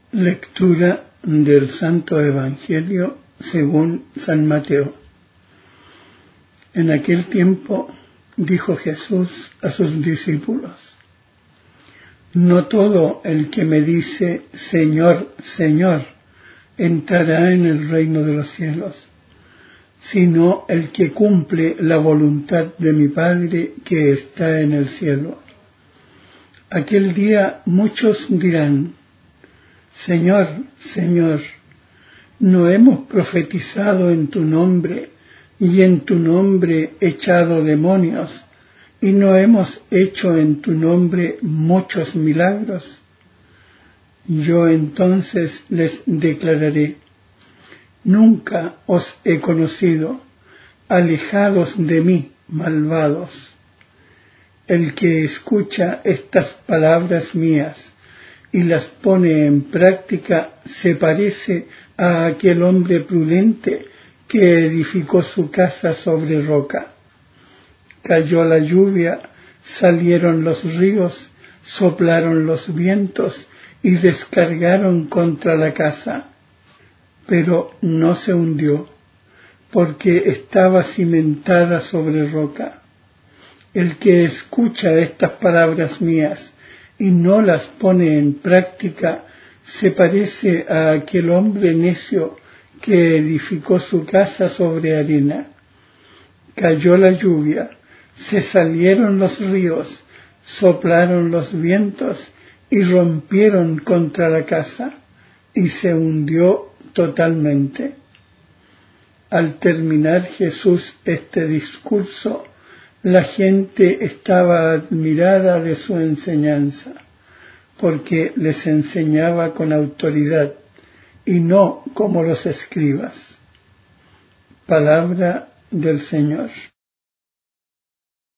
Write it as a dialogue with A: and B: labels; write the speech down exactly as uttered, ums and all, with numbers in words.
A: Lectura del Santo Evangelio según San Mateo. En aquel tiempo dijo Jesús a sus discípulos: No todo el que me dice Señor, Señor, entrará en el reino de los cielos, sino el que cumple la voluntad de mi Padre que está en el cielo. Aquel día muchos dirán: Señor, Señor, ¿no hemos profetizado en tu nombre y en tu nombre echado demonios y no hemos hecho en tu nombre muchos milagros? Yo entonces les declararé: Nunca os he conocido, alejados de mí, malvados. El que escucha estas palabras mías y las pone en práctica se parece a aquel hombre prudente que edificó su casa sobre roca. Cayó la lluvia, salieron los ríos, soplaron los vientos y descargaron contra la casa, pero no se hundió, porque estaba cimentada sobre roca. El que escucha estas palabras mías y no las pone en práctica se parece a aquel hombre necio que edificó su casa sobre arena. Cayó la lluvia, se salieron los ríos, soplaron los vientos y rompieron contra la casa, y se hundió totalmente. Al terminar Jesús este discurso, la gente estaba admirada de su enseñanza, porque les enseñaba con autoridad y no como los escribas. Palabra del Señor.